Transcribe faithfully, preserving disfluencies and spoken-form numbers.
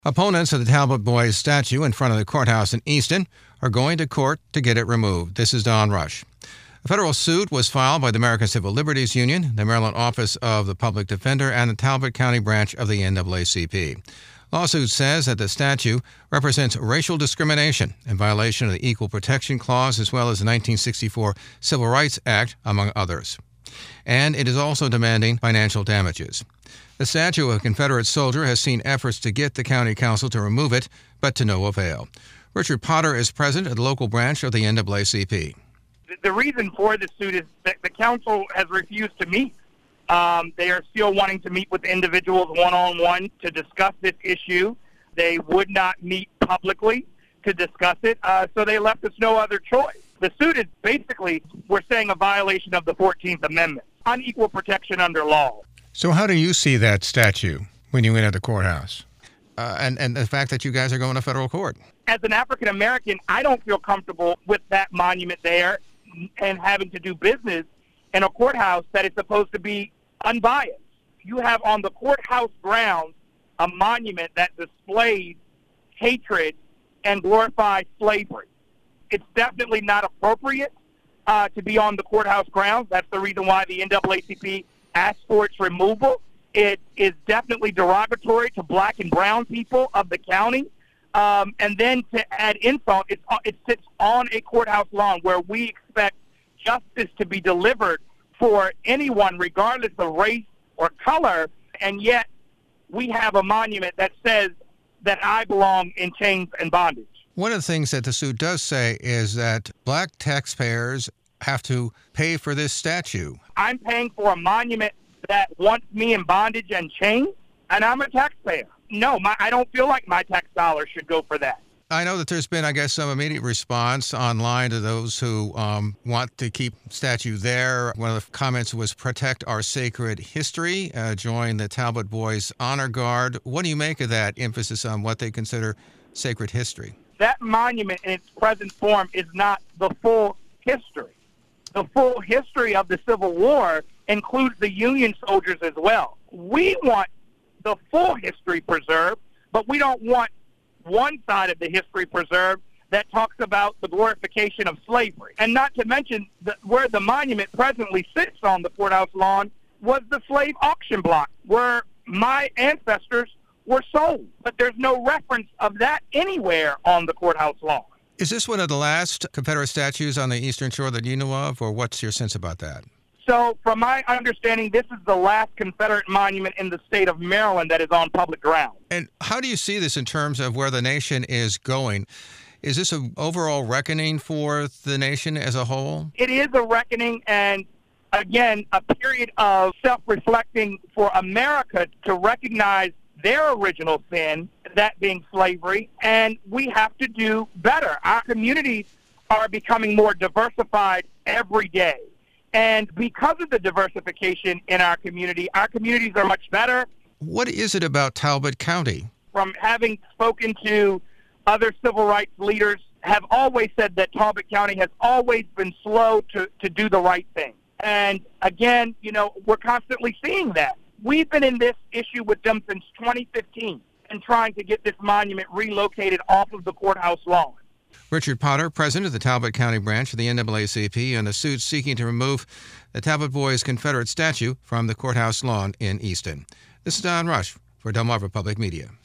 Opponents of the Talbot Boys statue in front of the courthouse in Easton are going to court to get it removed. This is Don Rush. A federal suit was filed by the American Civil Liberties Union, the Maryland Office of the Public Defender, and the Talbot County branch of the N double A C P. Lawsuit says that the statue represents racial discrimination in violation of the Equal Protection Clause as well as the nineteen sixty-four Civil Rights Act, among others. And it is also demanding financial damages. The statue of a Confederate soldier has seen efforts to get the county council to remove it, but to no avail. Richard Potter is president of the local branch of the N double A C P. The reason for the suit is that the council has refused to meet. Um, they are still wanting to meet with individuals one-on-one to discuss this issue. They would not meet publicly to discuss it, uh, so they left us no other choice. The suit is basically, we're saying, a violation of the fourteenth Amendment, unequal protection under law. So how do you see that statue when you enter the courthouse? Uh, and, and the fact that you guys are going to federal court? As an African-American, I don't feel comfortable with that monument there and having to do business in a courthouse that is supposed to be unbiased. You have on the courthouse grounds a monument that displays hatred and glorifies slavery. It's definitely not appropriate uh, to be on the courthouse grounds. That's the reason why the N double A C P asked for its removal. It is definitely derogatory to black and brown people of the county. Um, and then to add insult, it's, it sits on a courthouse lawn where we expect justice to be delivered for anyone, regardless of race or color, and yet we have a monument that says that I belong in chains and bondage. One of the things that the suit does say is that black taxpayers have to pay for this statue. I'm paying for a monument that wants me in bondage and chains, and I'm a taxpayer. No, my, I don't feel like my tax dollars should go for that. I know that there's been, I guess, some immediate response online to those who um, want to keep statue there. One of the comments was protect our sacred history, uh, join the Talbot Boys Honor Guard. What do you make of that emphasis on what they consider sacred history? That monument in its present form is not the full history. The full history of the Civil War includes the Union soldiers as well. We want the full history preserved, but we don't want one side of the history preserved that talks about the glorification of slavery. And not to mention that where the monument presently sits on the courthouse lawn was the slave auction block where my ancestors were sold. But there's no reference of that anywhere on the courthouse lawn. Is this one of the last Confederate statues on the Eastern Shore that you know of, or what's your sense about that? So, from my understanding, this is the last Confederate monument in the state of Maryland that is on public ground. And how do you see this in terms of where the nation is going? Is this an overall reckoning for the nation as a whole? It is a reckoning, and again, a period of self-reflecting for America to recognize their original sin, that being slavery, and we have to do better. Our communities are becoming more diversified every day. And because of the diversification in our community, our communities are much better. What is it about Talbot County? From having spoken to other civil rights leaders, have always said that Talbot County has always been slow to, to do the right thing. And again, you know, we're constantly seeing that. We've been in this issue with them since twenty fifteen and trying to get this monument relocated off of the courthouse lawn. Richard Potter, president of the Talbot County branch of the N double A C P, and the suit seeking to remove the Talbot Boys Confederate statue from the courthouse lawn in Easton. This is Don Rush for Delmarva Public Media.